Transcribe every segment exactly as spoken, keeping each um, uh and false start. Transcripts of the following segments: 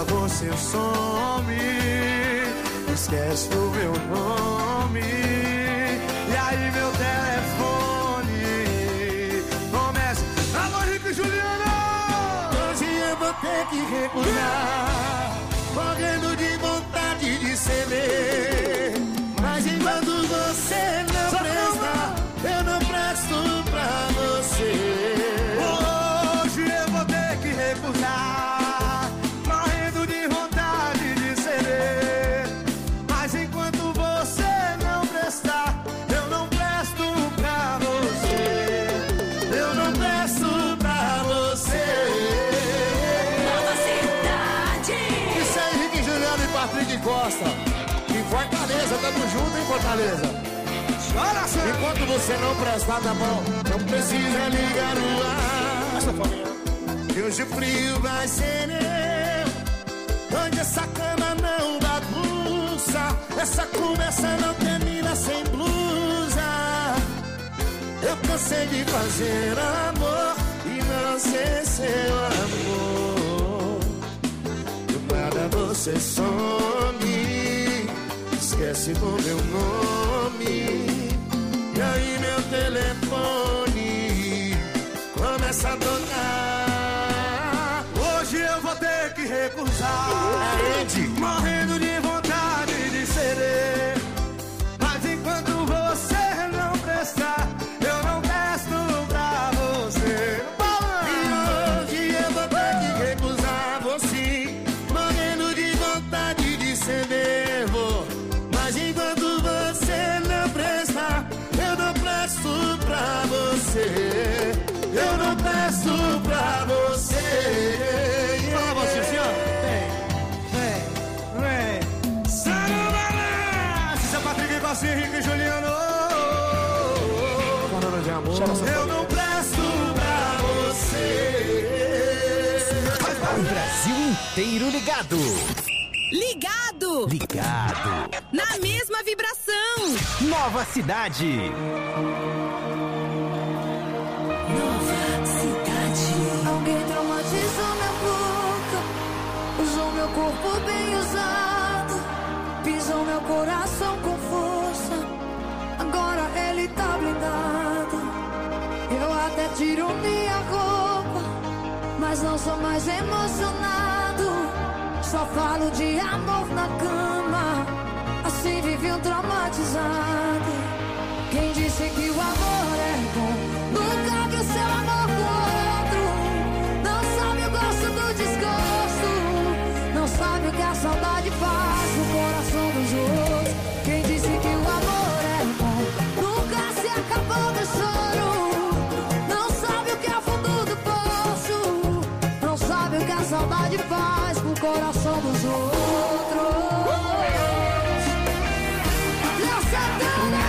você some, esquece o meu nome. E aí meu telefone começa: alô, Henrique e Juliano. Hoje eu vou ter que recusar, morrendo de vontade de ceder. Mas enquanto você não presta, eu não presto pra você. Hoje eu vou ter que recusar, morrendo de vontade de ceder. Mas enquanto você não prestar, eu não presto pra você. Eu não presto pra você. Nova Cidade. Isso aí, Henrique, Juliano e Patrick Costa. Em Fortaleza, tamo junto em Fortaleza. Chora, senhor. Enquanto você não prestar, tá bom, não precisa ligar o ar. Que hoje o frio vai ser meu, onde essa cama não bagunça, essa conversa não termina sem blusa. Eu cansei de fazer amor e não ser seu amor. Do nada você some, esquece do meu nome. E aí meu telefone começa a tocar. Hoje eu vou ter que recusar, É Ed. morrendo de vontade de ceder. Mas enquanto você não prestar, eu não presto pra você. E hoje eu vou ter que recusar você, morrendo de vontade de ceder, vou. Mas enquanto você não prestar, eu não presto pra você. Eu não presto pra você. Fala você, senhor. Vem, vem, vem. Sarabana! Seu Patrick Costa, Henrique e Juliano. Falando de amor, Eu não presto pra você. O Brasil inteiro ligado. Ligado. Ligado. Na mesma vibração. Nova Cidade. Nova Cidade. Alguém traumatizou minha boca, usou meu corpo bem usado, pisou meu coração com força, agora ele tá blindado. Eu até tiro minha roupa, mas não sou mais emocionado. Só falo de amor na cama, assim vive um traumatizado. Quem disse que o amor é bom, nunca viu seu amor com outro. Não sabe o gosto do desgosto, não sabe o que a saudade faz no coração dos outros. Quem disse que o amor é bom, nunca se acabou do choro. Não sabe o que é o fundo do poço, não sabe o que a saudade faz no coração dos outros. Léo Santana!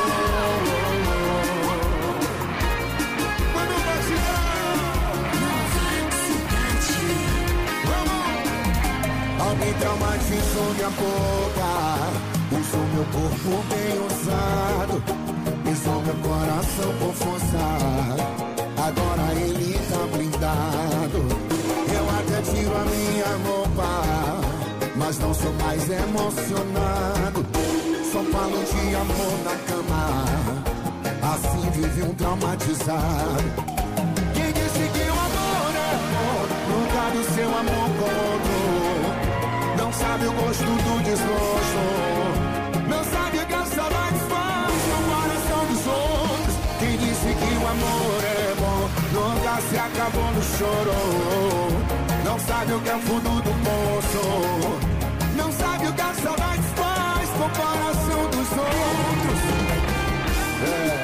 Alguém traumatizou minha boca, usou meu corpo bem usado, pisou meu coração com força, agora ele tá blindado. Eu até tiro a minha roupa, mas não sou mais emocionado. Só falo de amor na cama, assim vive um traumatizado. Quem disse que o amor é bom, nunca viu seu amor com outro. Não sabe o gosto do desgosto, não sabe o que a saudade faz no coração dos outros. Quem disse que o amor é bom, nunca se acabou no choro. Não sabe o que é o fundo do poço, não sabe o que a saudade faz com o coração dos outros. É.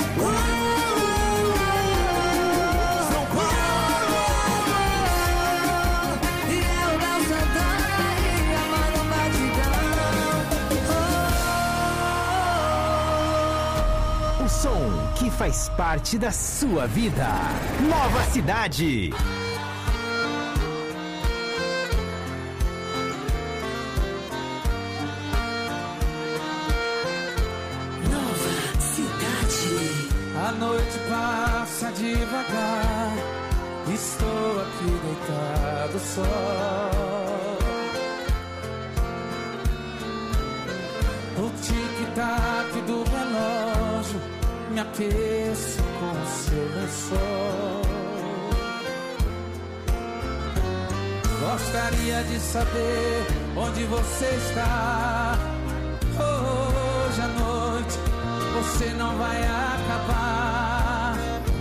O som que faz parte da sua vida. Nova Cidade. Nova Cidade. A noite passa devagar, estou aqui deitado só. tic-tac do relógio, me aqueço com seu lençol. Gostaria de saber onde você está. Hoje à noite você não vai acabar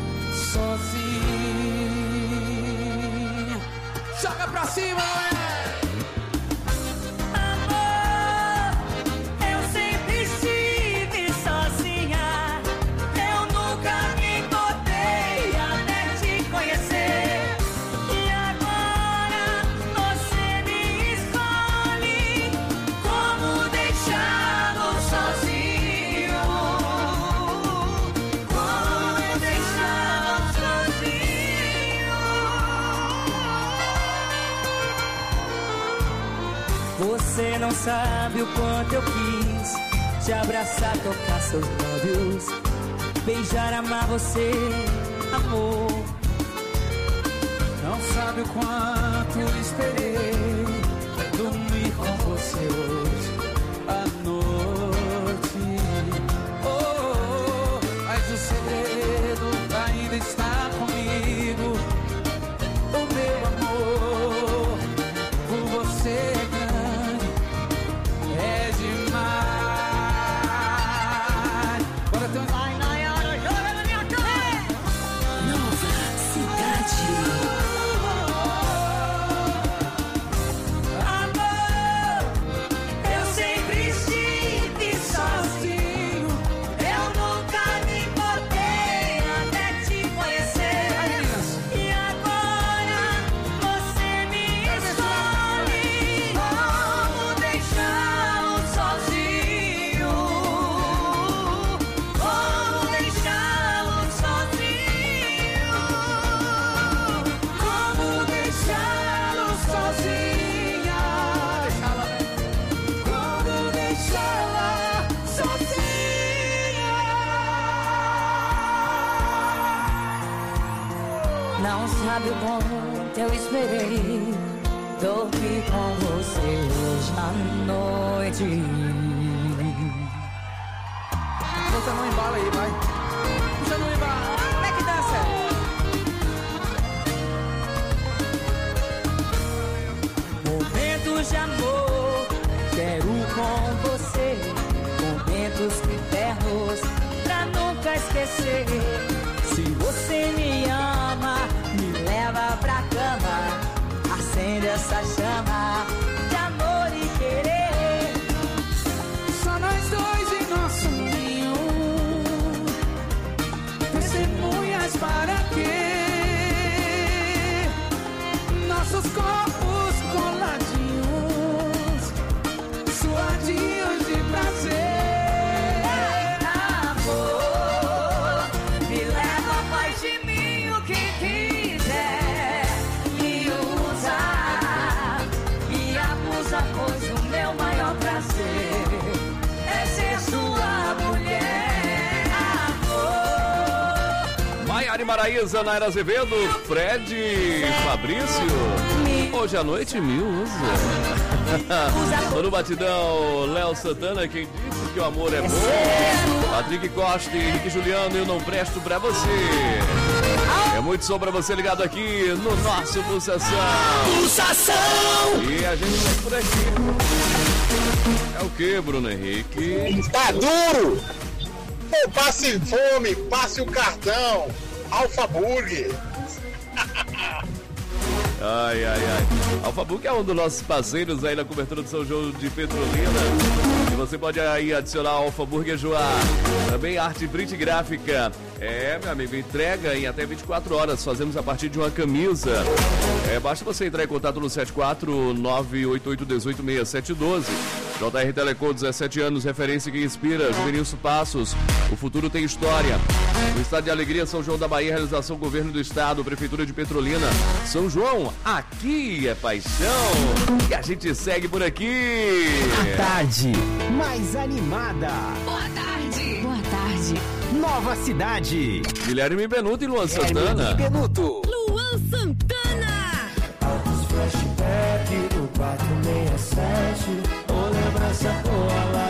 sozinha. Joga pra cima, mulher! Você não sabe o quanto eu quis te abraçar, tocar seus lábios, beijar, amar você, amor. Não sabe o quanto eu esperei dormir com você hoje à noite. Oh, oh, oh, mas o segredo ainda está comigo. O meu amor por você é grande, é demais. Bora ter um... Ai, Nayara, joga na minha cara! Nova Cidade. Amor, eu sempre estive sozinho. Eu nunca me importei até te conhecer. E agora você me escolhe. Como deixá-lo sozinho? Como deixá-lo sozinho? Como deixá-lo sozinha? Como deixá-la sozinha? Não sabe o quanto eu esperei dormir com você hoje à noite. Puxa no embalo aí, vai. Puxa no embalo. Como é que dança? Momentos de amor, quero com você. Momentos eternos, pra nunca esquecer. Se você me ama, me leva pra cama. Acende essa chama de amor e querer. Só nós dois em nosso ninho. Testemunhas para quê? Nossos corpos coladinhos, suadinhos de prazer. Amor, me leva, faz de mim o que quiser. Me usa e abusa, pois o meu maior prazer é ser sua mulher. Amor, Maiara e Maraísa, Naira Azevedo, Fred, Fabrício. Hoje à noite me usa. No batidão, Léo Santana, quem disse que o amor é bom. Patrick Costa e Henrique Juliano, eu não presto pra você. É muito som pra você ligado aqui no nosso Pulsação. Pulsação! E a gente vai por aqui. É o que, Bruno Henrique? Tá duro! Pô, passe fome, passe o cartão. Alfa Burger. Ai, ai, ai. Alfaburg é um dos nossos parceiros aí na cobertura do São João de Petrolina. E você pode aí adicionar Alfaburg Joá. Também arte print gráfica. É, meu amigo, entrega em até vinte e quatro horas. Fazemos a partir de uma camisa. É, basta você entrar em contato no sete quatro nove oito oito um oito seis sete um dois. J R Telecom, dezessete anos, referência que inspira. Juvenilson Passos, o futuro tem história. No Estado de Alegria, São João da Bahia, realização Governo do Estado, Prefeitura de Petrolina. São João, aqui é paixão. E a gente segue por aqui. A tarde mais animada. boa tarde. Boa tarde. Nova Cidade. Guilherme Benuto e Luan Santana. Guilherme Benuto. Luan Santana. Altos flashback do quatro seis sete. Ô lembrança boa lá daquele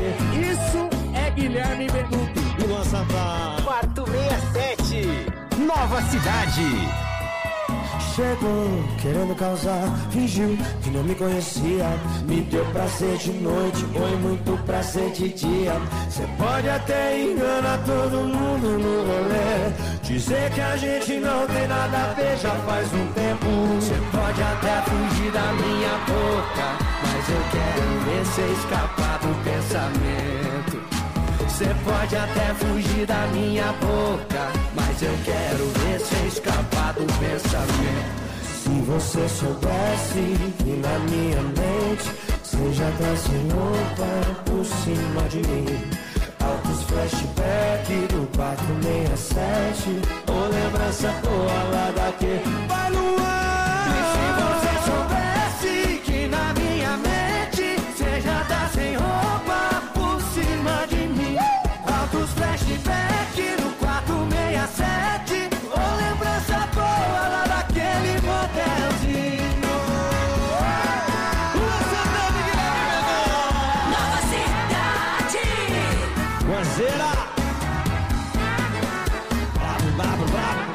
você. Isso é Guilherme Benuto e Luan Santana. Quarto sessenta e sete, Nova Cidade. Chegou querendo causar, fingiu que não me conhecia. Me deu prazer de noite, foi muito prazer de dia. Cê pode até enganar todo mundo no rolê, dizer que a gente não tem nada a ver já faz um tempo. Cê pode até fugir da minha boca, mas eu quero ver cê escapar do pensamento. Cê pode até fugir da minha boca, mas eu quero ver cê escapar do pensamento. Se você soubesse que na minha mente cê já tá sem roupa por cima de mim. Altos flashback do quatrocentos e sessenta e sete, ou lembrança boa lá daquele vai no ar. E se você soubesse que na minha mente cê já tá sem roupa por cima de mim. Altos flashback do quatrocentos e sessenta e sete, ou lembrança boa lá daquele motelzinho. Nova Cidade. Guazeira. Bravo, bravo, bravo.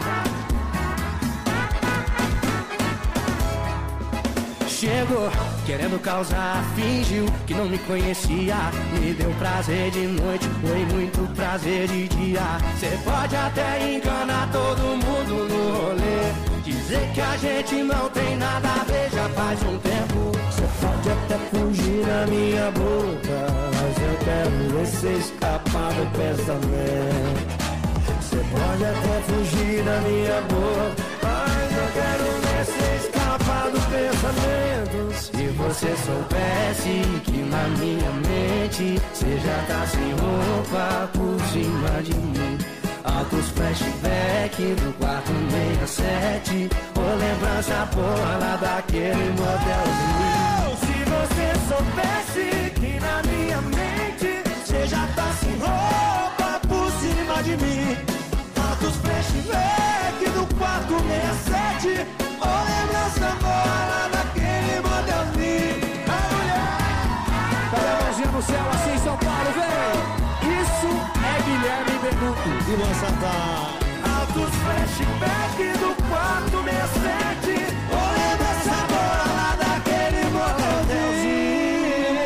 Chegou querendo causar, fingiu que não me conhecia. Me deu prazer de noite, foi muito prazer de dia. Cê pode até enganar todo mundo no rolê, dizer que a gente não tem nada a ver já faz um tempo. Cê pode até fugir da minha boca, mas eu quero ver cê escapar do pensamento. Cê pode até fugir da minha boca, mas eu quero ver cê escapar do pensamento. Se você soubesse que na minha mente cê já tá sem roupa por cima de mim. Altos flashback do quatrocentos e sessenta e sete, ou lembrança porra lá daquele motelzinho. Se você soubesse que na minha mente cê já tá sem roupa por cima de mim. Altos flashback do quatrocentos e sessenta e sete, ou lembrança porra lá daquele motelzinho. A mulher Para a mãozinha no céu, assim São Paulo, vem. Isso é Guilherme Benuto e Luan Santana. altos flashback do quatrocentos e sessenta e sete, ou lembrança porra lá daquele motelzinho.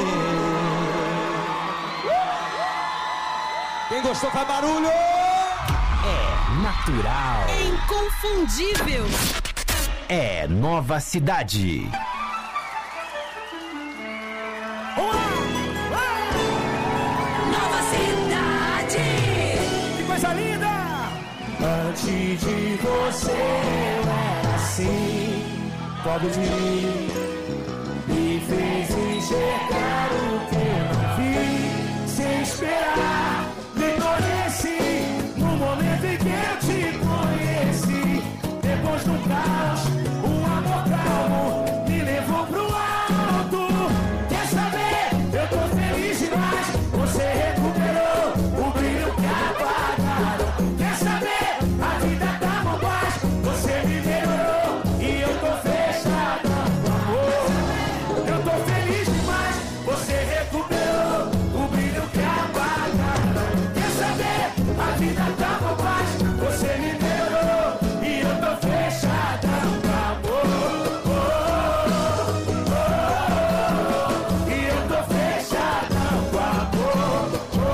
Quem gostou faz barulho. É natural. Inconfundível. É Nova Cidade. Nova Cidade. Que coisa linda. Antes de você eu era assim, pobre de mim, me fez enxergar o que eu não vi. Sem esperar, me conheci no momento em que eu te conheci. Depois do caos, um amor calmo me levou pro alto. Quer saber? Eu tô feliz demais. Você recuperou o brilho que apagaram. Quer saber? A vida tá bom paz. Você me melhorou e eu tô fechado com amor. Eu tô feliz demais. Você recuperou o brilho que apagaram. Quer saber? A vida tá bom paz. Você me melhorou e eu tô fechado com amor. E eu tô fechado com amor.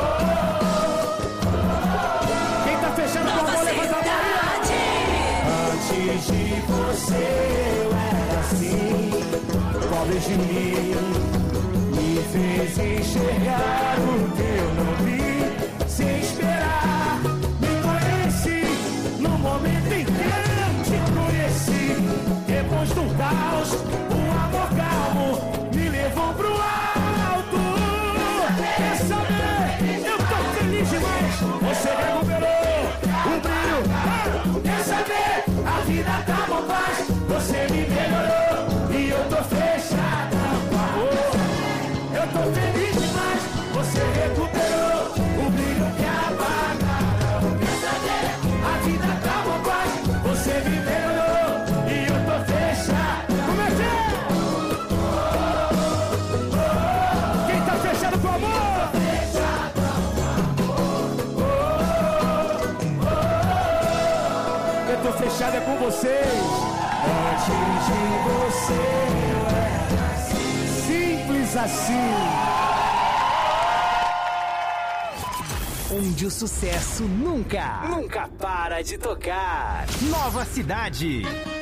Quem tá fechando com Nova amor, levanta a mão. Cidade. Antes de você eu era assim, pobre de mim, me fez enxergar o que eu não vi. Sem esperar, me conheci no momento em que eu te conheci. Depois do caos, um amor calmo me levou pro alto. Quer saber? Eu tô feliz demais. Você recuperou o brilho. Ah, quer saber? A vida tá bom paz. Você me melhorou e eu tô fechada com amor. Eu tô feliz demais. Você recuperou o brilho que apagaram. Quer saber? A vida tá bom paz. Você me melhorou e eu tô fechada. Como é que é? Quem tá fechando com amor? olho fechado é com vocês. Antes de você eu era assim. Simples assim. Onde o sucesso nunca, nunca para de tocar. Nova Cidade.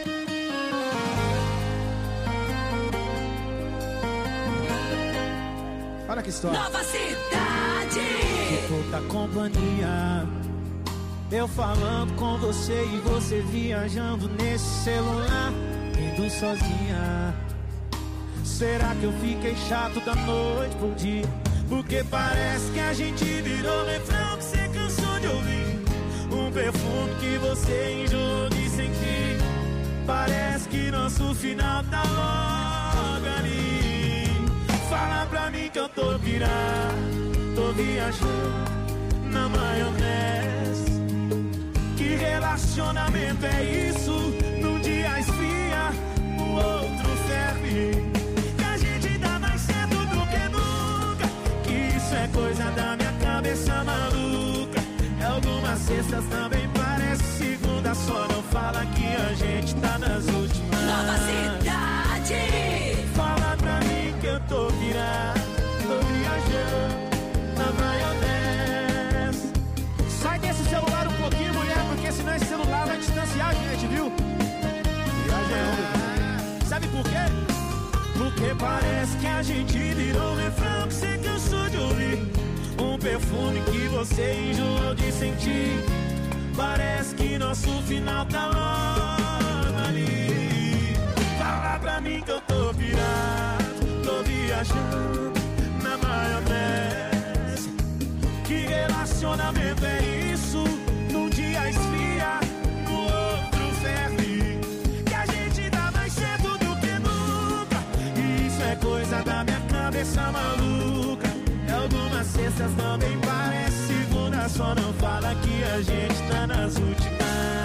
Olha que história. Nova Cidade. Que pouca companhia. Eu falando com você e você viajando nesse celular, indo sozinha. Será que eu fiquei chato da noite pro dia? Porque parece que a gente virou refrão que você cansou de ouvir. Um perfume que você enjoou de sentir. Parece que nosso final tá logo ali. Fala pra mim que eu tô pirado, tô viajando na maionese. Que relacionamento é isso? Num dia esfria, no outro ferve. Que a gente dá mais certo do que nunca. Que isso é coisa da minha cabeça maluca. É algumas sextas também parece segunda. Só não fala que a gente tá nas últimas. Nova Cidade. Fala pra mim que eu tô virado, tô viajando na maionese. Sai desse celular um pouquinho, mulher, porque senão esse celular vai distanciar a gente, viu? Viajando. Sabe por quê? Porque parece que a gente virou refrão que você cansou de ouvir. Um perfume que você enjoou de sentir. Parece que nosso final tá logo ali. Fala pra mim que eu tô pirado, tô viajando na maionese. Que relacionamento é isso? Num dia esfria, no outro ferve. Que a gente dá mais certo do que nunca. E isso é coisa da minha cabeça maluca. E algumas sextas também parece segunda. Só não fala que a gente tá nas últimas.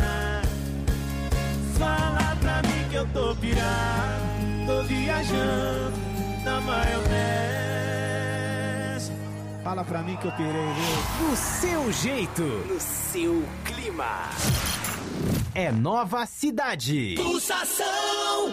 Fala pra mim que eu tô pirado, tô viajando na maionese. Fala pra mim que eu pirei, viu? Do seu jeito, no seu clima. É Nova Cidade. Pulsação.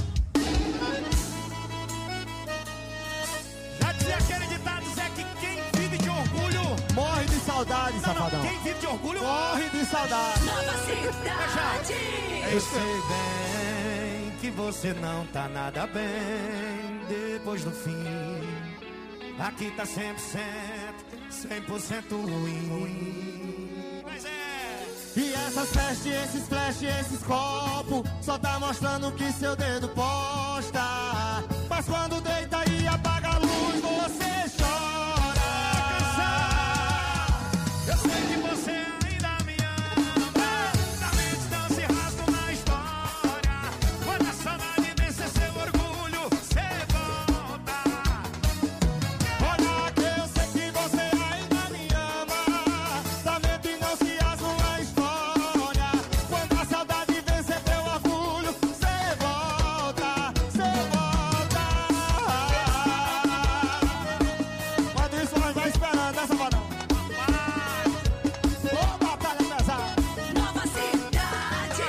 Já dizia aquele ditado, Zé, que quem vive de orgulho Morre de saudade, não, safadão. não, quem vive de orgulho Morre de saudade. Nova Cidade. Eu sei bem que você não tá nada bem depois do fim. Aqui tá cem por cento, cem por cento ruim. Mas é. E essas festas, esses flash, esses copos só tá mostrando o que seu dedo posta. Mas quando deita e apaga a luz, você chora. Eu sei que você ainda me ama. Na mente não se rasga uma história. Quando a saudade vencer seu orgulho, você volta. Olha que eu sei que você ainda me ama. Da mente não se rasga uma história. Quando a saudade vencer teu orgulho, você volta, você volta. Quando isso nós vai esperando, né, safadão? Ô, batalha pesada. Nova Cidade.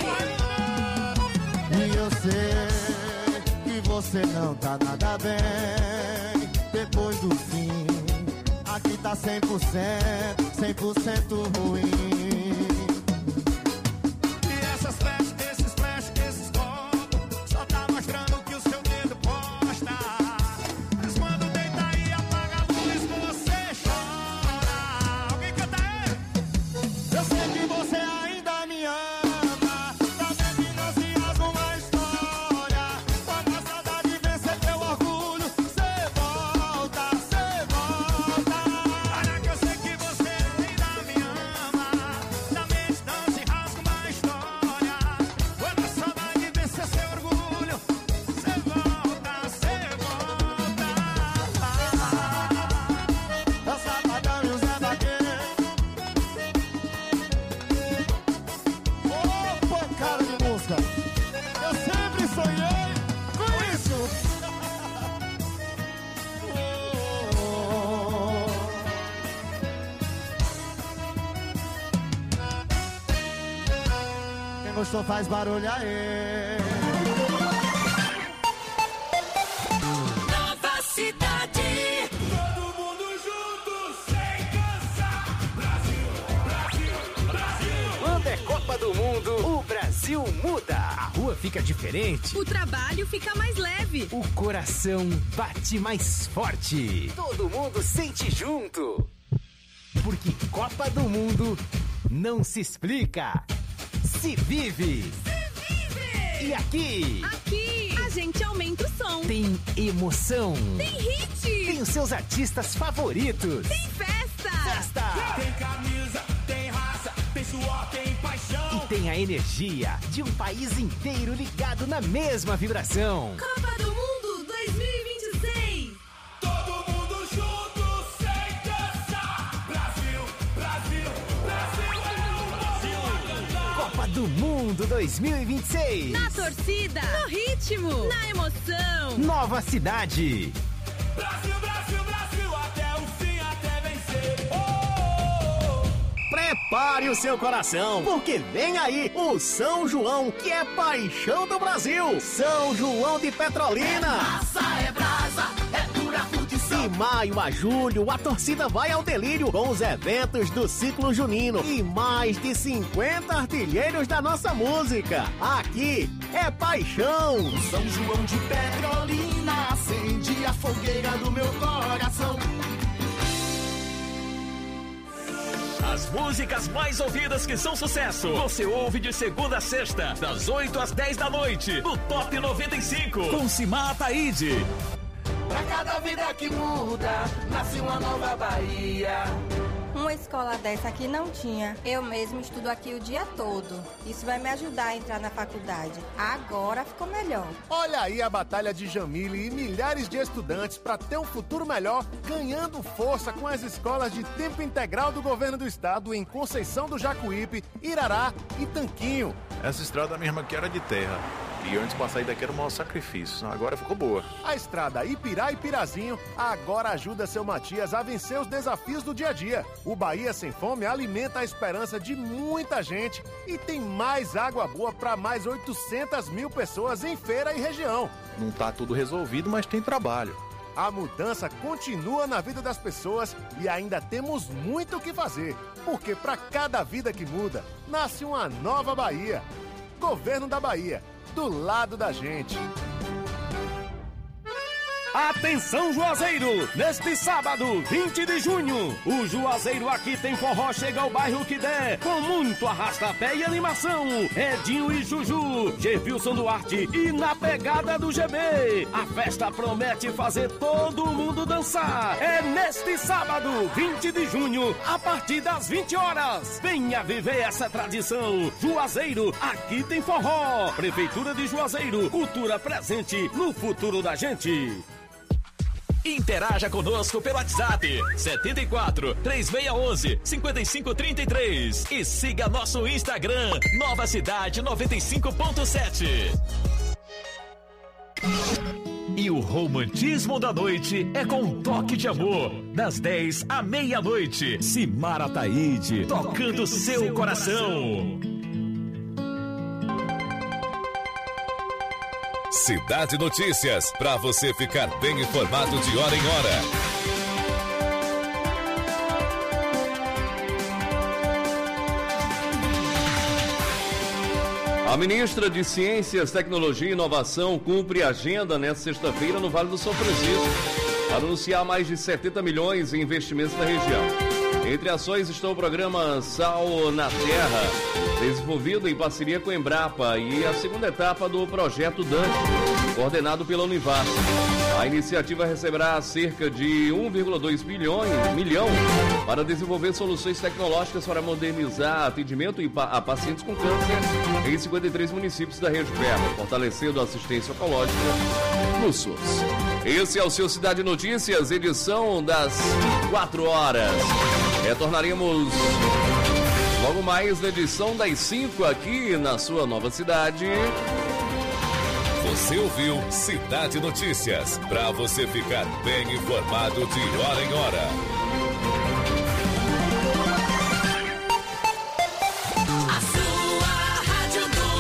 E eu sei que você não tá nada bem depois do fim. Aqui tá cem por cento, cem por cento ruim. E essas flash, esses flash, esses copos só tá mostrando o que o seu dedo posta. Mas quando deita e apaga a luz, você chora. Alguém canta aí? Eu sei que você ainda me ama. Da mente não se rasga uma história. Quando a saudade vencer teu orgulho, você volta, você volta. Olha que eu sei que você ainda me ama. Quem gostou faz barulho aí. Nova cidade. Todo mundo junto, sem cansar. Brasil, Brasil, Brasil. Quando é Copa do Mundo, o Brasil muda. A rua fica diferente. O trabalho fica mais leve. O coração bate mais forte. Todo mundo sente junto. Porque Copa do Mundo não se explica, se vive. Se vive! E aqui? Aqui a gente aumenta o som. Tem emoção. Tem hit. Tem os seus artistas favoritos. Tem festa. Festa. Tem camisa, tem raça, tem suor, tem paixão. E tem a energia de um país inteiro ligado na mesma vibração. Copa do Mundo dois mil e vinte e seis. Todo mundo junto, sem cansar. Brasil, Brasil, Brasil é o Brasil a cantar. Copa do Mundo dois mil e vinte e seis. Na torcida, no ritmo, na emoção. Nova cidade. Brasil, Brasil, Brasil, até o fim, até vencer. Oh! Prepare o seu coração, porque vem aí o São João, que é paixão do Brasil. São João de Petrolina. Massa é brasa, é dura fundição. De maio a julho, a torcida vai ao delírio com os eventos do ciclo junino e mais de cinquenta artilheiros da nossa música. Aqui é paixão. São João de Petrolina, acende a fogueira do meu coração. As músicas mais ouvidas que são sucesso, você ouve de segunda a sexta, das oito às dez da noite, no Top noventa e cinco, com Simar Ataíde. Pra cada vida que muda, nasce uma nova Bahia. Uma escola dessa aqui não tinha. Eu mesmo estudo aqui o dia todo. Isso vai me ajudar a entrar na faculdade. Agora ficou melhor. Olha aí a batalha de Jamile e milhares de estudantes para ter um futuro melhor, ganhando força com as escolas de tempo integral do governo do estado em Conceição do Jacuípe, Irará e Tanquinho. Essa estrada mesmo aqui era de terra. E antes pra sair daqui era um maior sacrifício. Agora ficou boa. A estrada Ipirá e Pirazinho agora ajuda seu Matias a vencer os desafios do dia a dia. O Bahia Sem Fome alimenta a esperança de muita gente e tem mais água boa para mais oitocentas mil pessoas em Feira e região. Não tá tudo resolvido, mas tem trabalho. A mudança continua na vida das pessoas e ainda temos muito o que fazer. Porque para cada vida que muda, nasce uma nova Bahia. Governo da Bahia. Do lado da gente. Atenção, Juazeiro! Neste sábado, vinte de junho, o Juazeiro Aqui Tem Forró chega ao bairro que der, com muito arrasta-pé e animação. Edinho e Juju, Gevilson Duarte e na pegada do G B. A festa promete fazer todo mundo dançar. É neste sábado, vinte de junho, a partir das vinte horas. Venha viver essa tradição. Juazeiro Aqui Tem Forró. Prefeitura de Juazeiro, cultura presente no futuro da gente. Interaja conosco pelo WhatsApp setenta e quatro, três seis um um, cinco cinco três três e siga nosso Instagram Nova Cidade noventa e cinco ponto sete. E o romantismo da noite é com um toque de amor, das dez à meia-noite. Simar Ataíde, tocando seu coração. Cidade Notícias, para você ficar bem informado de hora em hora. A ministra de Ciências, Tecnologia e Inovação cumpre agenda nesta sexta-feira no Vale do São Francisco para anunciar mais de setenta milhões em investimentos na região. Entre ações estão o programa Sal na Terra, desenvolvido em parceria com a Embrapa, e a segunda etapa do projeto Dante, coordenado pela Univas. A iniciativa receberá cerca de um vírgula dois bilhão para desenvolver soluções tecnológicas para modernizar atendimento a pacientes com câncer em cinquenta e três municípios da região, fortalecendo a assistência oncológica no SUS. Esse é o seu Cidade Notícias, edição das quatro horas. Retornaremos logo mais na edição das cinco aqui na sua nova cidade. Você ouviu Cidade Notícias, para você ficar bem informado de hora em hora. A sua rádio do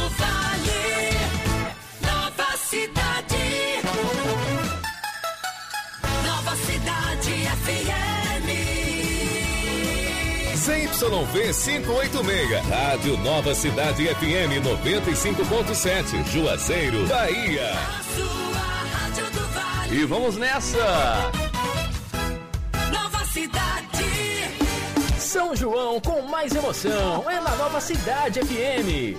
Y V quinhentos e oitenta e seis. Rádio Nova Cidade F M noventa e cinco ponto sete. Juazeiro, Bahia. E vamos nessa! Nova Cidade. São João com mais emoção. É na Nova Cidade F M.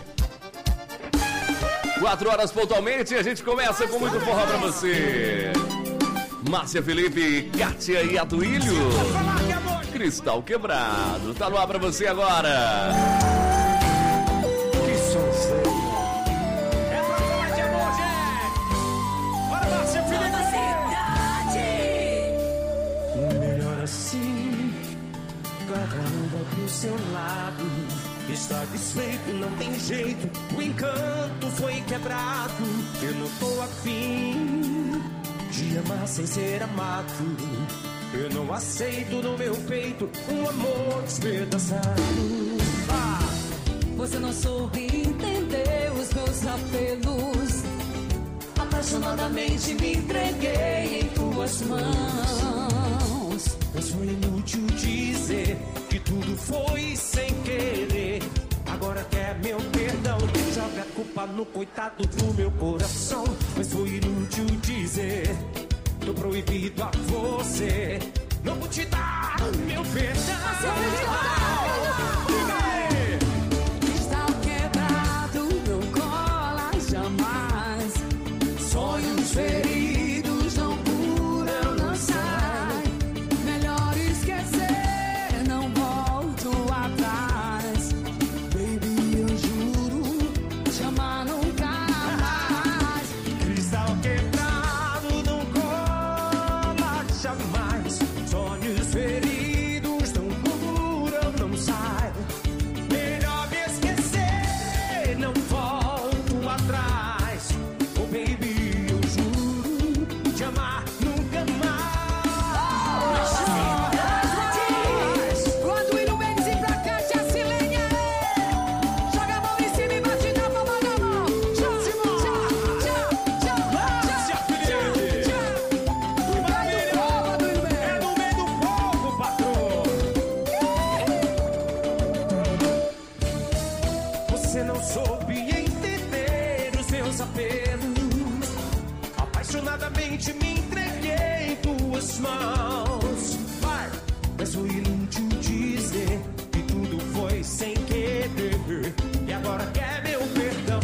Quatro horas pontualmente, a gente começa com muito forró pra você. Márcia Felipe, Kátia e Aduílio. Cristal Quebrado. Tá no ar pra você agora. Que sonzeiro. É pra falar de amor, gente. Bora, Márcia Felipe. Melhor assim, caramba pro seu lado. Está desfeito, não tem jeito. O encanto foi quebrado. Eu não tô afim de amar sem ser amado. Eu não aceito no meu peito um amor despedaçado. Ah! Você não soube entender os meus apelos. Apaixonadamente me entreguei em tuas mãos. Mas foi inútil dizer que tudo foi sem querer. Agora quer meu perdão, joga a culpa no coitado do meu coração. Mas foi inútil dizer, tô proibido a você. Não vou te dar meu perdão. Está quebrado, não cola jamais. Sonhos feridos não curam, não sai. Melhor esquecer, não volto atrás. Baby, eu juro, te amar nunca mais. Cristal quebrado não cola jamais. Sonhos feridos não curam, não sai. Melhor me esquecer, não volto atrás. Oh baby, eu juro, te amar nunca mais. Quando ir no Mendes e pra cá, tia Silene, joga a mão em cima e bate na palma da mão. Tchau, tchau, tchau, tchau, Márcia Felipe. É no meio do povo, patrão. Você não soube entender os meus apelos. Apaixonadamente me entreguei em tuas mãos. Vai, mas foi inútil dizer que tudo foi sem querer. E agora quer meu perdão.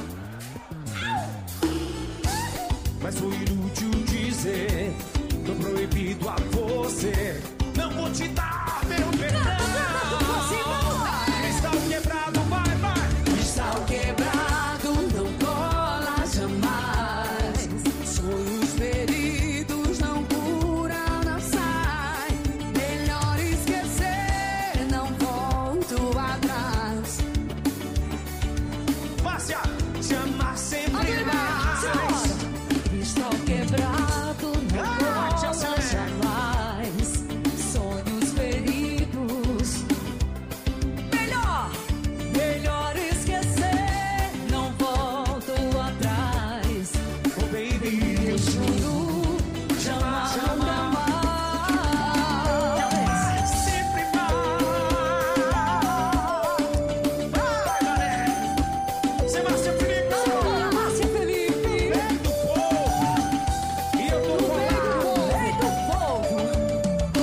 Mas foi inútil dizer, tô proibido a você. Não vou te dar meu perdão. Cristal quebrado, vai, vai. Cristal quebrado não cola jamais. Sonhos feridos não curam, não sai. Melhor esquecer, não volto atrás. Márcia, te amar sempre mais. Cristal quebrado não Ah, tia cola Silene. jamais. Sonhos feridos. Melhor, melhor esquecer, não volto atrás. Oh baby, Eu juro, te amar nunca mais. sempre vai. Vai, galera. Você é Márcia Felipe. Ah, Márcia Felipe, Rei do povo. E eu tô com rei do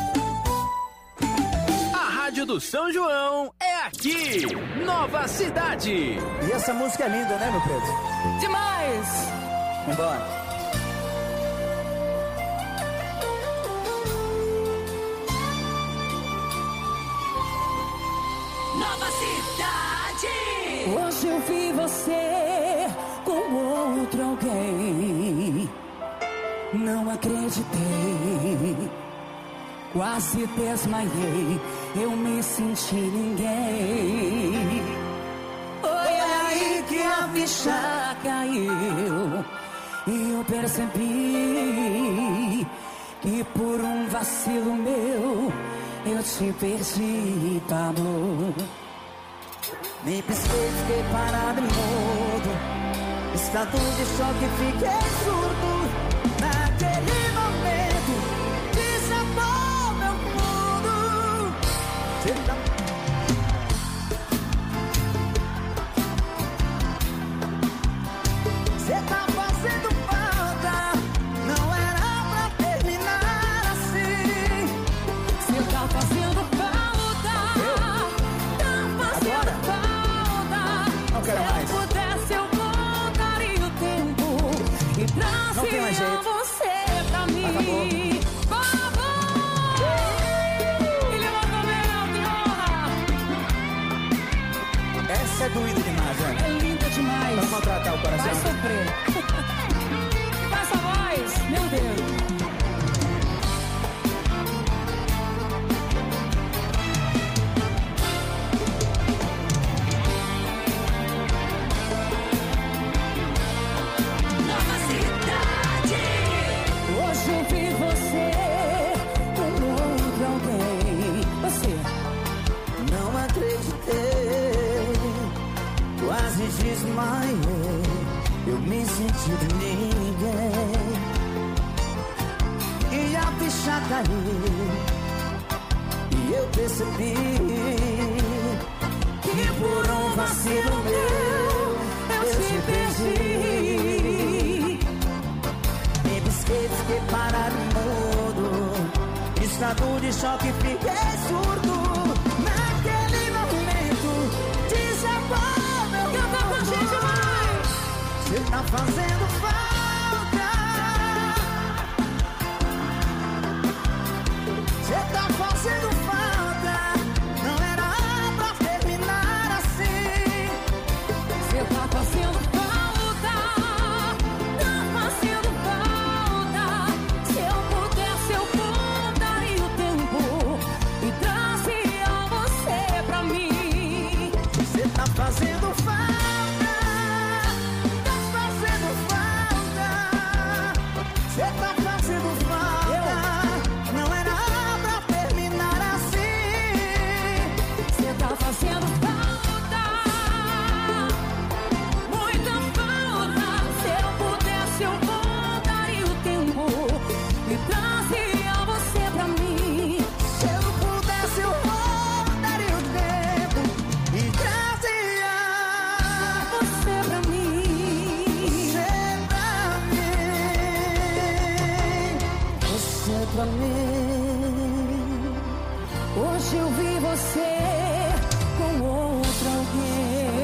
povo. A Rádio do São João é aqui. Nova Cidade. E essa música é linda, né, meu preto? Demais! Vambora. Nova Cidade. Hoje eu vi você com outro alguém. Não acreditei. Quase desmaiei. Eu me senti ninguém. Foi aí que a ficha caiu. E eu percebi que por um vacilo meu eu te perdi, amor. Me pisquei, fiquei parado em mudo. Estado de choque, fiquei surdo. Naquele momento, desabou meu mundo. Você é doído demais, né? É linda demais. Pra maltratar o coração. Vai sofrer. Passa a voz, meu Deus. Nova Cidade. Hoje eu vi você com outro alguém. Você. Não acreditei, quase desmaiei. Eu me senti de ninguém e a ficha caiu. E eu percebi que por um vacilo meu eu te perdi. Me pisquei, fiquei parado mudo, estado de choque, fiquei surdo. Naquele momento desabou meu mundo. Canta com a gente mais. Você tá fazendo falta. Você tá fazendo falta. Não era pra terminar assim. Você tá fazendo falta. Tá fazendo falta. Se eu pudesse, eu voltaria o tempo e trazia você pra mim. Você tá fazendo falta. Tá fazendo falta. Você tá fazendo falta. Não era pra terminar assim. Você tá fazendo falta. Muita falta. Se eu pudesse, eu voltaria o tempo e trazia você pra mim. Se eu pudesse, eu voltaria o tempo e trazia você pra mim. Você pra mim. Você pra mim. Hoje eu vi você com outro alguém.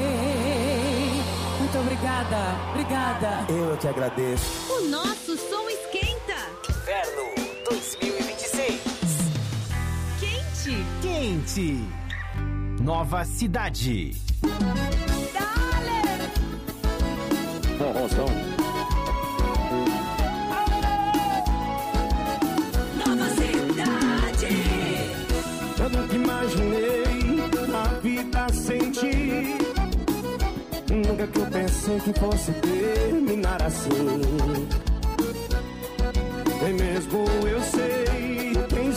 Muito obrigada, obrigada. Eu que agradeço. O nosso som esquenta. Inverno dois mil e vinte e seis. Quente. Quente. Nova Cidade. Forrozão. Nova Cidade. Eu nunca imaginei a vida sem ti. Nunca que eu pensei que fosse terminar assim. Nem mesmo eu sei quem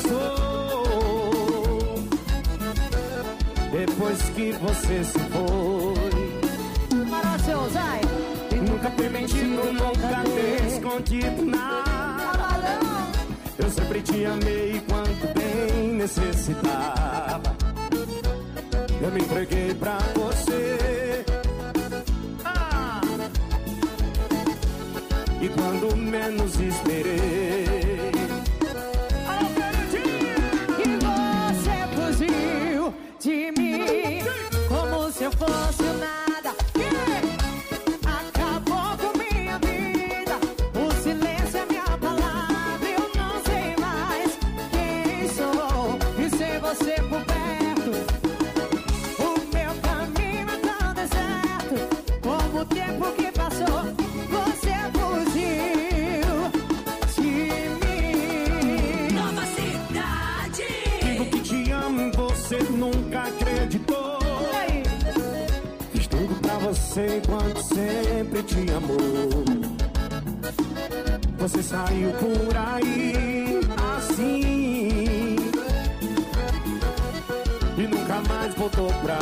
sou. Depois que você se foi, Para seu Zay. nunca fui mentindo, nunca ter escondido nada. Eu sempre te amei quanto bem necessitava. Eu me entreguei pra você. Ah! E quando menos esperei, E você fugiu de mim como se eu fosse o nada. Acabou com minha vida. O silêncio é minha palavra. Eu não sei mais quem sou. E sem você por perto, o meu caminho é tão deserto. Como o tempo que passou, você fugiu de mim. Nova Cidade. digo que te amo e você nunca acreditou. Fiz tudo pra você enquanto sempre te amou. Você saiu por aí assim e nunca mais voltou pra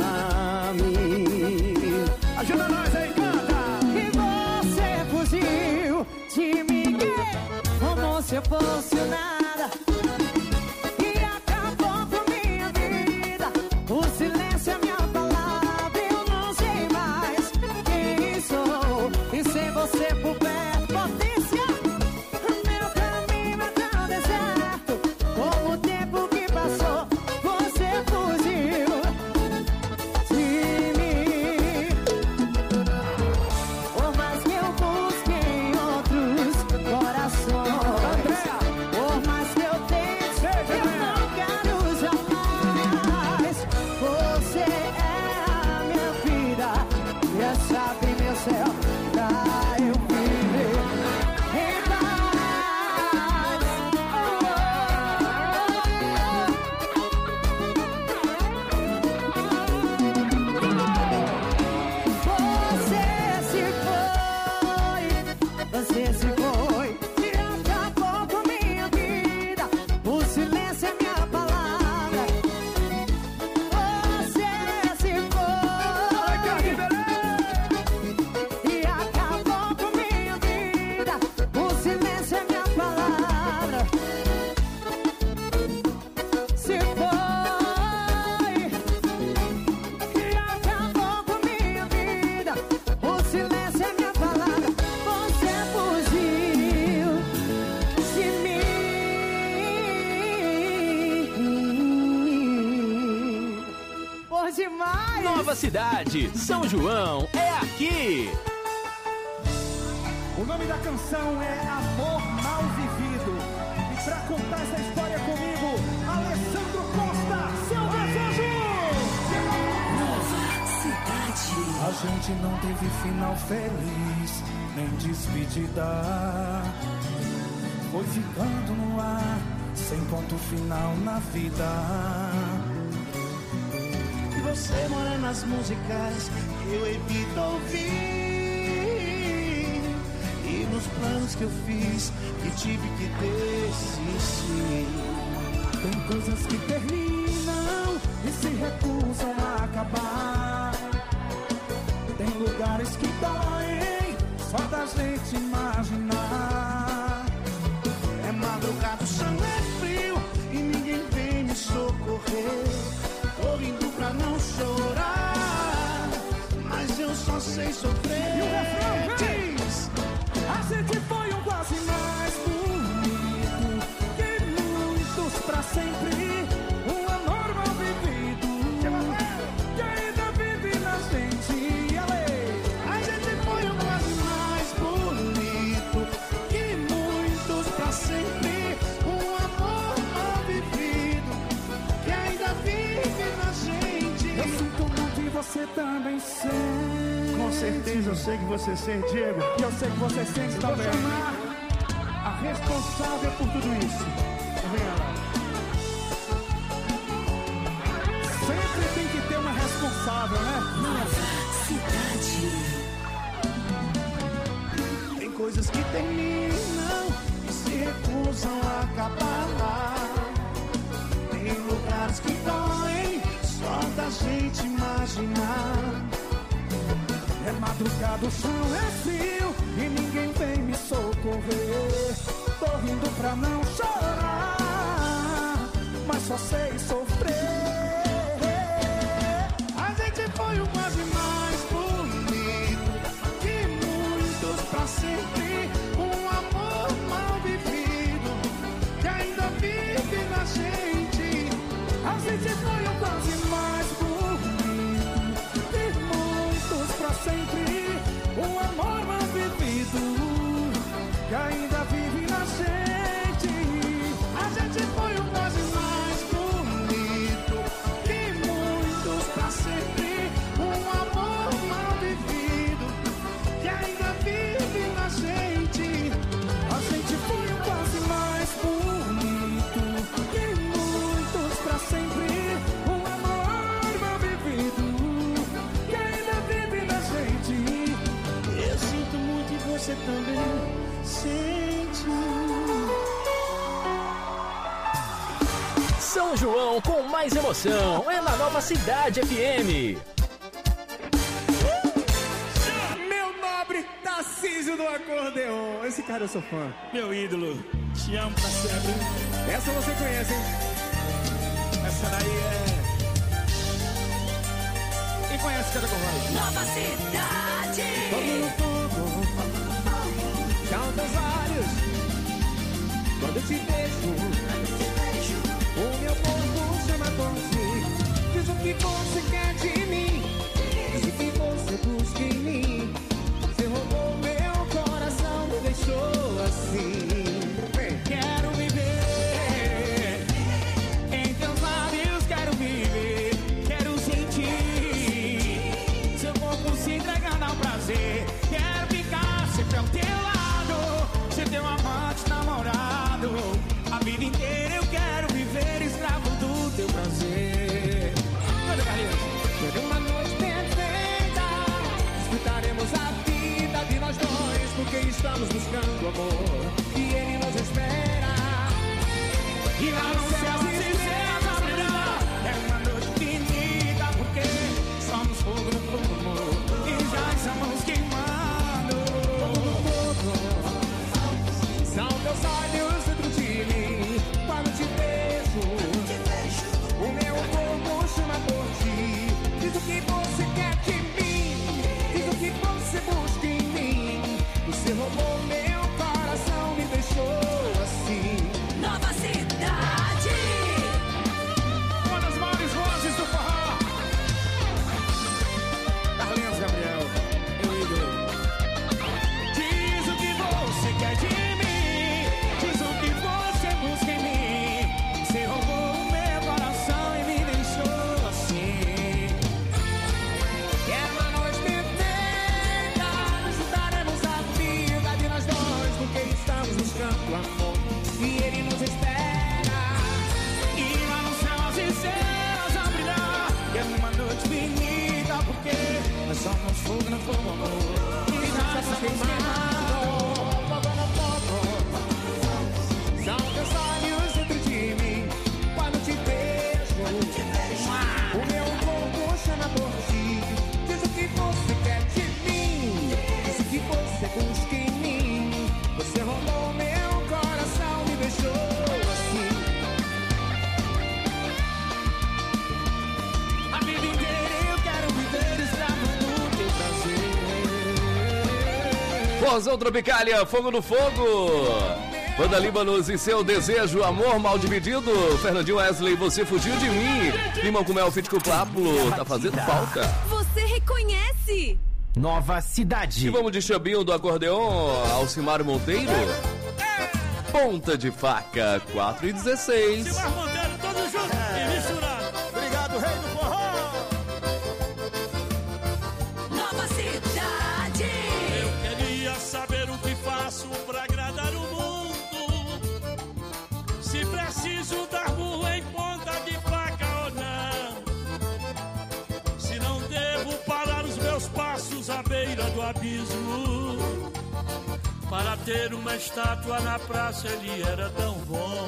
mim. Ajuda nós aí, canta! E você fugiu de mim como se eu fosse o nada. E acabou com minha vida. O silêncio é minha palavra. Eu não sei mais quem sou. E sem você por perto, potência. Meu caminho é tão deserto. Como o tempo que passou, você fugiu de mim. Por mais que eu busque em outros corações, por cidade. São João é aqui. O nome da canção é Amor Mal Vivido. E pra contar essa história comigo, Alessandro Costa, seu desejo! Nova cidade. A gente não teve final feliz, nem despedida. Foi ficando no ar, sem ponto final na vida. E você mora nas músicas que eu evito ouvir. E nos planos que eu fiz, que tive que desistir. Tem coisas que terminam e se recusam a acabar. Tem lugares que doem, só da gente imaginar. É madrugada, o chão é frio e ninguém vem me socorrer. Tô indo pra não chorar, mas eu só sei sofrer. E o refrão diz: a gente foi um quase mais bonito que muitos pra sempre. Um amor mal vivido que ainda vive na gente. A gente foi um quase mais bonito que muitos pra sempre. Um amor mal vivido que ainda vive na gente. Eu sinto muito e você também sente. Com certeza eu sei que você sente, Diego. E eu sei que você sente também. Vou chamar a responsável por tudo isso. Vem lá. Sempre tem que ter uma responsável, né? Nova cidade. Tem coisas que terminam e se recusam a acabar. Tem lugares que doem, só da gente imaginar. É madrugada, o chão é frio e ninguém vem me socorrer. Tô rindo pra não chorar, mas só sei sofrer. A gente foi o quase mais bonito que muitos pra sempre. Um amor mal vivido que ainda vive na gente. A gente foi o quase mais bonito que muitos pra sempre. Um amor mal vivido que ainda vive na gente. A gente foi o quase mais bonito que muitos pra sempre. Um amor mal vivido que ainda vive na gente. A gente foi o quase mais bonito que muitos pra sempre. Um amor mal vivido que ainda vive na gente. Eu sinto muito e você também sente. São João com mais emoção é na Nova Cidade F M. Meu nobre Tarcísio do acordeon. Esse cara eu sou fã. Meu ídolo, te amo pra sempre. Essa você conhece, hein? Essa daí é... Quem conhece cada voz? Nova cidade. Fogo no fogo, calma teus olhos. Quando eu te vejo, o meu corpo chama por ti. Diz o que você quer de mim, diz o que você busca em mim. Você roubou meu coração, me deixou assim. Quero viver em teus lábios, quero viver, quero sentir seu corpo se entregando ao prazer. Quero ficar sempre ao teu lado, ser teu amante, namorado. A vida inteira eu quero viver escravo do teu prazer. Canta, Carlinhos. Por uma noite perfeita, desfrutaremos a vida de nós dois, porque estamos buscando amor e ele nos espera. E lá no céu as estrelas a brilhar. É uma noite infinita, porque somos fogo no fogo, amor, e já estamos queimando. Só não fogo, não fogo, amor. E já se queimado, fogo no fogo. São teus olhos dentro de mim. Quando te vejo, o meu corpo chama por ti. Diz o que você quer de mim. Diz o que você busca em mim. Você roubou meu coração, me beijou assim. A vida inteira eu quero viver escravo no teu prazer. Forrozão Tropicália, Fogo no Fogo. Banda Líbanos e seu desejo, amor mal dividido. Fernandinho Wesley, você fugiu de mim. Limão com mel, fit com pápulo, tá fazendo falta. Você reconhece? Nova Cidade. E vamos de Chambinho do acordeon, Alcimar Monteiro. Ponta de Faca, quatro e dezesseis. Alcimar Monteiro, todos juntos e misturados. Obrigado, rei do forró. Nova Cidade. Eu queria saber o que faço pra agradar o mundo. Se preciso dar burro em ponta de faca ou não. Se não devo parar os meus passos à beira do abismo. Para ter uma estátua na praça ele era tão bom.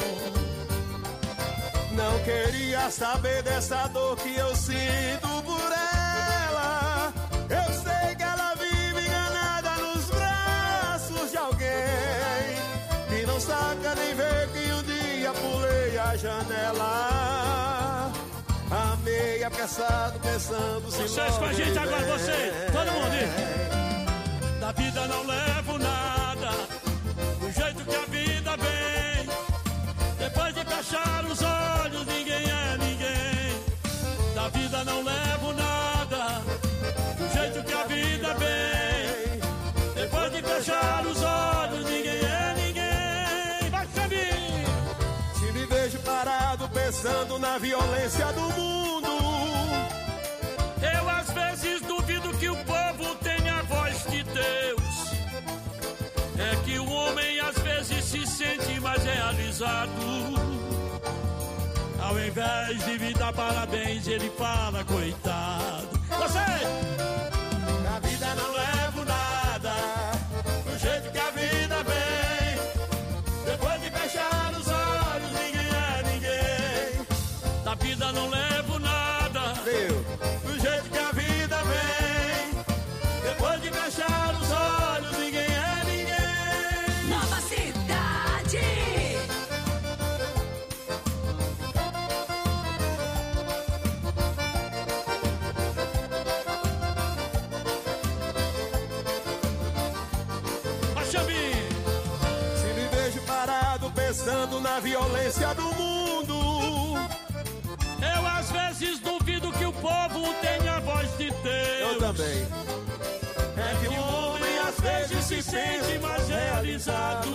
Não queria saber dessa dor que eu sinto por ela. Eu sei que ela vive enganada nos braços de alguém que não saca nem vê que um dia pulei a janela. Amei apressado pensando se Vocês com a gente agora, vocês, todo mundo aí. Da vida não levo nada, do jeito que a vida vem. Depois de fechar os olhos, ninguém é ninguém. Da vida não levo nada, do jeito que a vida vem. Depois de fechar os olhos, ninguém é ninguém. Vai, Xavi! Se me vejo parado pensando na violência do mundo. Eu às vezes duvido que o povo tenha a voz de Deus. É que o homem às vezes se sente mais realizado. Ao invés de me dar parabéns, ele fala coitado. Você! Na vida não levo nada, do jeito que a vida vem. Depois de fechar os olhos, ninguém é ninguém. Da vida não levo nada, Viu? Do jeito que a vida vem. Depois de fechar os olhos, ninguém é ninguém. Nova Cidade. a Xavi! Se me vejo parado pensando na violência do mundo. Eu às vezes duvido que o povo tenha a voz de Deus. Eu também. É que o homem às vezes se sente mais realizado.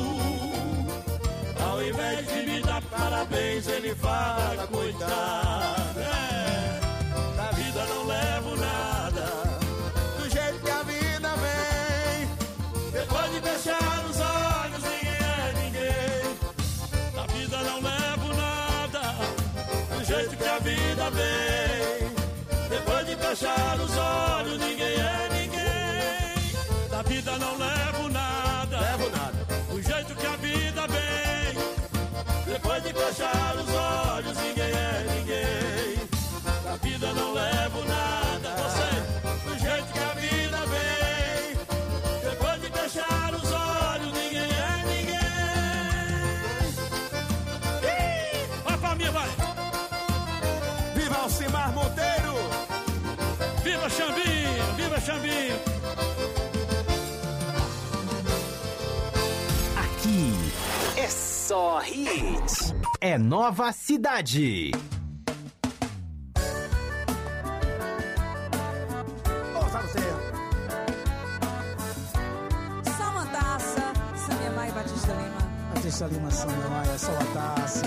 Ao invés de me dar parabéns, ele fala coitado. É, da vida não levo nada, do jeito que a vida vem. Depois de fechar os olhos, ninguém é ninguém. Da vida não levo nada, Do jeito que a vida vem. Depois de fechar os olhos, ninguém é ninguém. da vida não levo nada, Levo nada. do jeito que a vida vem. Depois de fechar os olhos, ninguém é ninguém. Da vida não levo nada, você, Do jeito que a vida vem. Depois de fechar os olhos, ninguém é ninguém. vai pra mim, vai. Viva Alcimar Monteiro! Viva Xambinho, viva Xambinho. Aqui é só hits. É Nova Cidade. Só uma taça, Samia Maia e Batista Lima. Batista Lima, Samia Maia, só uma taça.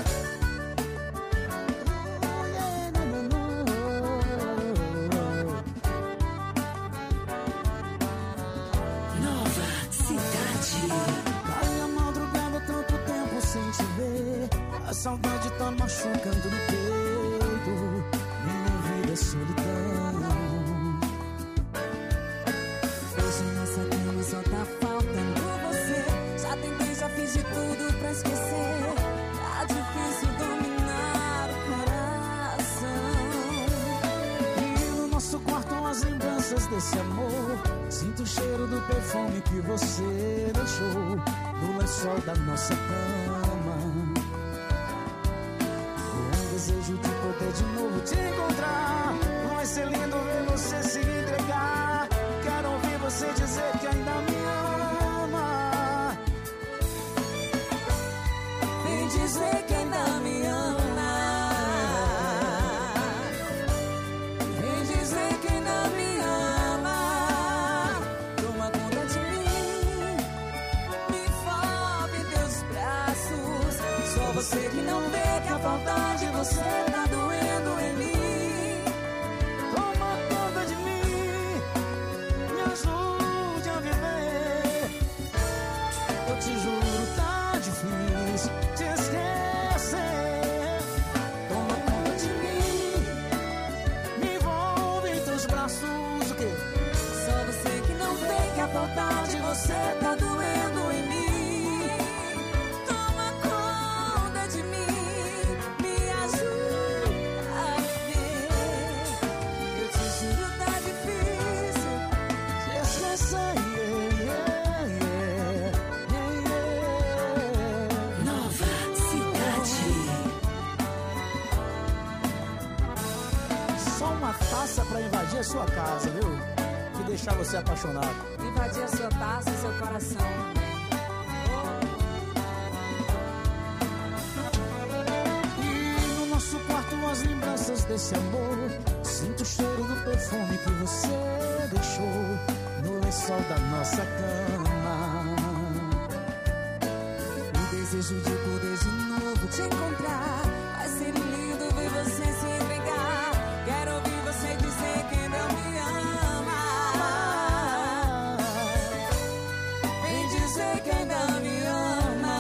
Nova Cidade. Vai a madrugada, tanto tempo sem te ver. A saudade tá machucando no peito. Minha vida é solidão. lembranças desse amor. Sinto o cheiro do perfume que você deixou no lençol da nossa cama. Com o desejo de poder de novo te encontrar. Vai ser lindo ver você se entregar. Quero ouvir você dizer que ainda me ama. Vem dizer que ainda me ama. Vem dizer que ainda me ama. Toma conta de mim, me envolve em teus braços. Só você que não vê que a falta de você tá doendo em mim. Te juro, tá difícil te esquecer. Toma conta de mim, me envolve em teus braços. O quê? Só você que não vê que a falta de você tá doendo em mim. Toma conta de mim, me ajuda a viver. Eu te juro, tá difícil te esquecer. Taça pra invadir a sua casa, viu? E deixar você apaixonado. Invadir a sua taça e seu coração. E no nosso quarto as lembranças desse amor. Sinto o cheiro do perfume que você deixou no lençol da nossa cama. O desejo de poder de novo te encontrar. Vai ser lindo ver você se entregar. Quero ouvir você dizer que não me ama. Vem dizer que ainda me ama.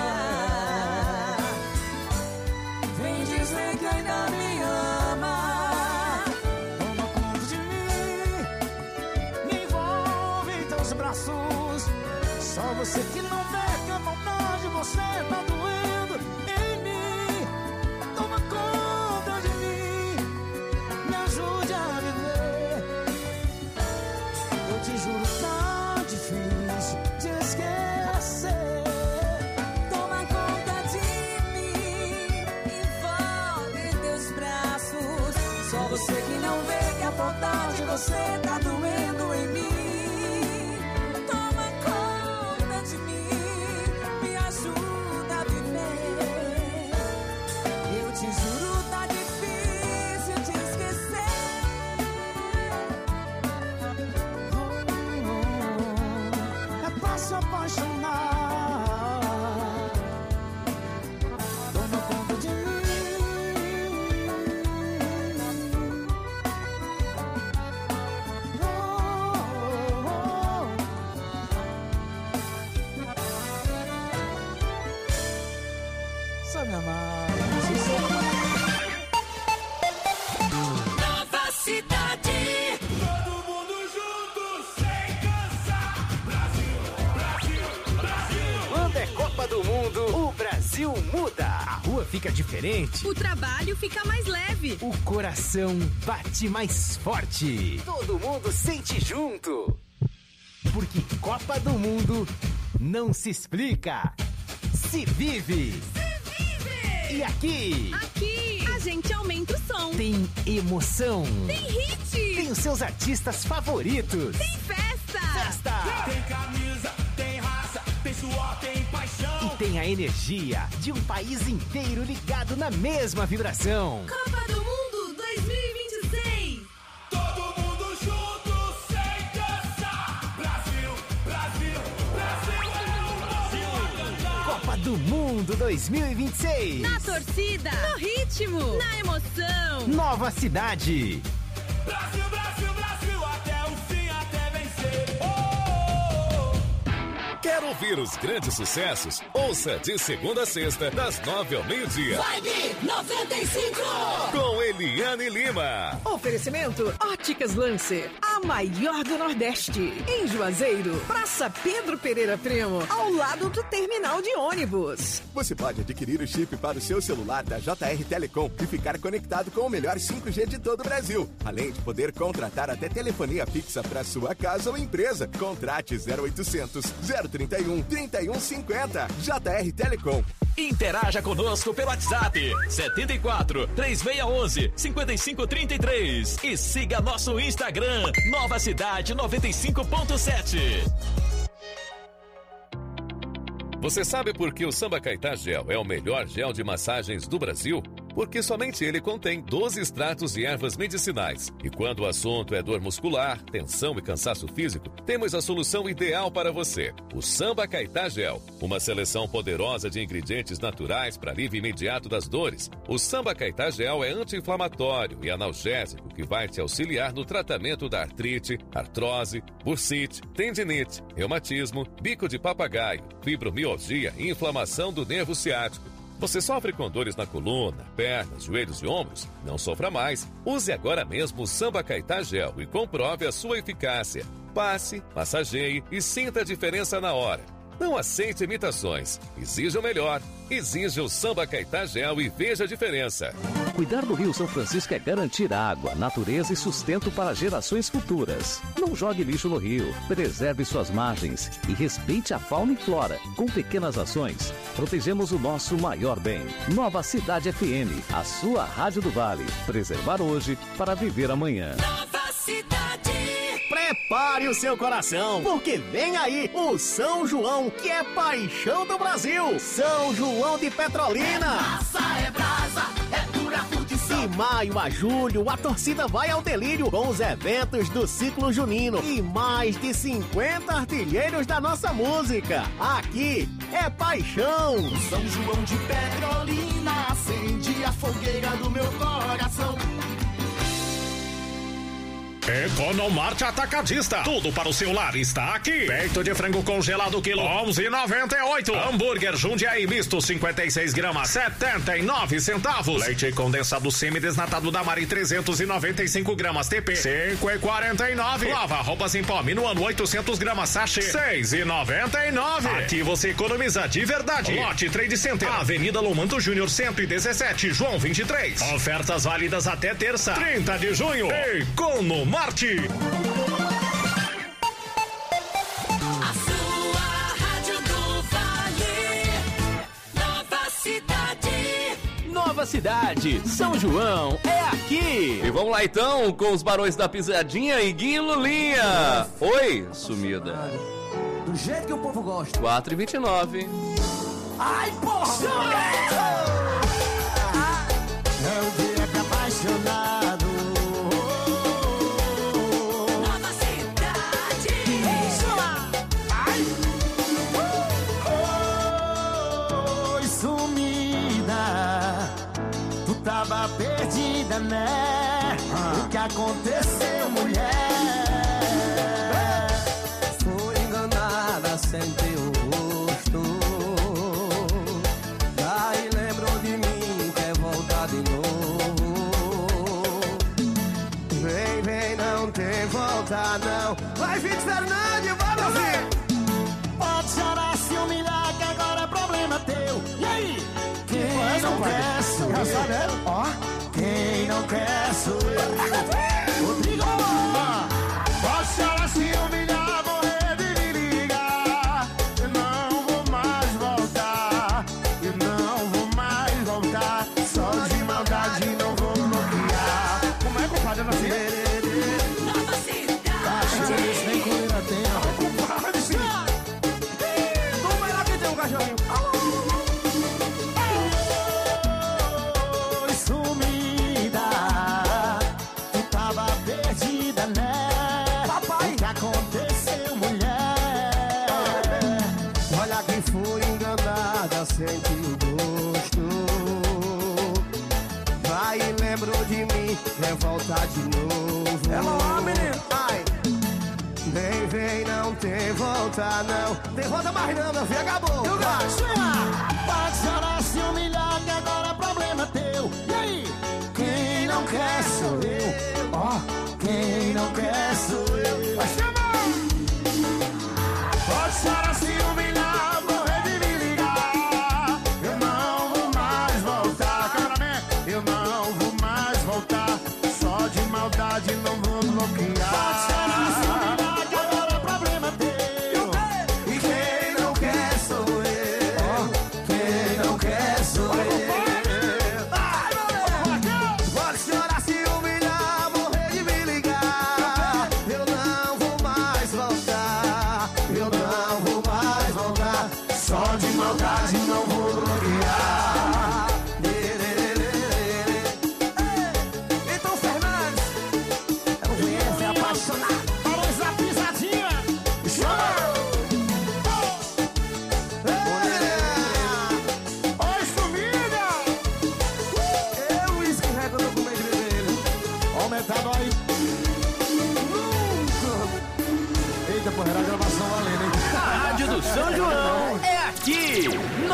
Vem dizer que ainda me ama. Toma conta de mim, me envolve em teus braços. Só você que não vê que a vontade de você tá doendo em mim. Toma conta de mim, me ajude a viver. Eu te juro, tá difícil te esquecer. Toma conta de mim, envolve em teus braços. Só você que não vê que a falta de você tá doendo em mim. Toma conta de mim, me ajuda a viver. Eu te juro, tá difícil te esquecer. É pra se apaixonar. Toma conta de mim. Oh, oh, oh. Sabe amar. Nova cidade. Todo mundo junto, sem cansar. Brasil, Brasil, Brasil. Quando é Copa do Mundo, o Brasil muda. A rua fica diferente. O trabalho fica mais leve. O coração bate mais forte. Todo mundo sente junto. Porque Copa do Mundo não se explica, se vive. E aqui, Aqui, a gente aumenta o som. tem emoção. Tem hit. Tem os seus artistas favoritos. Tem festa. Festa. Tem camisa, tem raça, tem suor, tem paixão. E tem a energia de um país inteiro ligado na mesma vibração. Copa do Mundo dois mil e vinte e seis. Todo mundo junto, sem cansar. Brasil, Brasil, Brasil é o Brasil a cantar. Copa do Mundo dois mil e vinte e seis. Na torcida, no ritmo, na emoção. Nova cidade. Brasil, Brasil, Brasil, até o fim, até vencer. Oh! Quer ouvir os grandes sucessos? Ouça de segunda a sexta, das nove ao meio-dia. Vibe noventa e cinco. Com Eliane Lima. Oferecimento Óticas Lancer. A maior do Nordeste. Em Juazeiro, Praça Pedro Pereira Primo, ao lado do terminal de ônibus. Você pode adquirir o chip para o seu celular da J R Telecom e ficar conectado com o melhor cinco G de todo o Brasil. Além de poder contratar até telefonia fixa para sua casa ou empresa. Contrate zero oitocentos, zero trinta e um, trinta e um cinquenta. J R Telecom. Interaja conosco pelo WhatsApp setenta e quatro, três seis um um, cinco cinco três três e siga nosso Instagram Nova Cidade noventa e cinco ponto sete. Você sabe por que o Samba Caetá Gel é o melhor gel de massagens do Brasil? Porque somente ele contém doze extratos de ervas medicinais. E quando o assunto é dor muscular, tensão e cansaço físico, temos a solução ideal para você. O Samba Caetá Gel. Uma seleção poderosa de ingredientes naturais para alívio imediato das dores. O Samba Caetá Gel é anti-inflamatório e analgésico que vai te auxiliar no tratamento da artrite, artrose, bursite, tendinite, reumatismo, bico de papagaio, fibromialgia e inflamação do nervo ciático. Você sofre com dores na coluna, pernas, joelhos e ombros? Não sofra mais. Use agora mesmo o Samba Caetá Gel e comprove a sua eficácia. Passe, massageie e sinta a diferença na hora. Não aceite imitações. Exija o melhor. Exija o Samba Caetá Gel e veja a diferença. Cuidar do Rio São Francisco é garantir água, natureza e sustento para gerações futuras. Não jogue lixo no rio, preserve suas margens e respeite a fauna e flora. Com pequenas ações, protegemos o nosso maior bem. Nova Cidade F M, a sua rádio do Vale. Preservar hoje para viver amanhã. Nova Cidade. Prepare o seu coração, porque vem aí o São João, que é paixão do Brasil. São João de Petrolina. Massa é brasa, é dura fundição. De maio a julho, a torcida vai ao delírio com os eventos do ciclo junino e mais de cinquenta artilheiros da nossa música. Aqui é paixão. São João de Petrolina acende a fogueira do meu coração. Economarte Atacadista. Tudo para o seu lar está aqui. Peito de frango congelado quilo onze reais e noventa e oito centavos. Hambúrguer Jundiaí misto cinquenta e seis gramas setenta e nove centavos. Leite condensado semi-desnatado da Mari trezentos e noventa e cinco gramas T P cinco reais e quarenta e nove centavos. Lava roupas em pó Minuano oitocentos gramas sachê seis reais e noventa e nove centavos. Aqui você economiza de verdade. Lote Trade Center, Avenida Lomanto Júnior cento e dezessete, João vinte e três. Ofertas válidas até terça, trinta de junho. Economarte. Marte. A sua rádio do Vale. Nova Cidade. Nova Cidade, São João, é aqui. E vamos lá então com os Barões da Pisadinha e Gui Lulinha. Oi, sumida. Do jeito que o povo gosta. quatro e vinte e nove. Ai, porra! Não fica apaixonado. Tava perdida, né? Ah. O que aconteceu, mulher? Foi enganada sem teu rosto. Daí lembrou de mim, quer voltar de novo. Vem, vem, não tem volta, não. Vai, Vitor Fernandes, vamos ver! Pode chorar, se humilhar, que agora é problema teu. E aí? Quem não quer sou eu. Ó, quem não quer sou eu. Rodrigo, posso chorar, se humilhar, morrer de me ligar. Eu não vou mais voltar. Eu não vou mais voltar. Só de maldade não vou bloquear. Como é, compadre? Eu não sei. Nova Cidade. Isso nem comida tem, ó. Compadre, sim. Como é lá que tem um cachorrinho? Sente o gosto. Vai e lembrou de mim, quer voltar de novo. Ela lá, menino. Ai. Vem, vem, não tem volta, não. Tem volta mais não, meu filho, acabou. Eu gosto. Pode chorar, se humilhar, que agora é problema teu. E aí? Quem não quer sou eu. Ó, oh, quem não quer sou eu.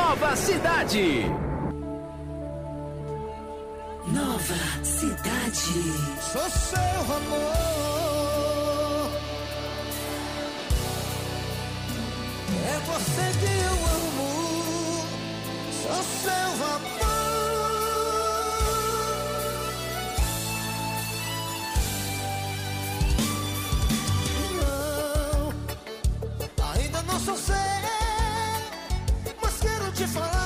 Nova Cidade. Nova Cidade. Sou seu amor. É você que eu amo. Sou seu amor. Não, ainda não sou seu, mas quero te falar.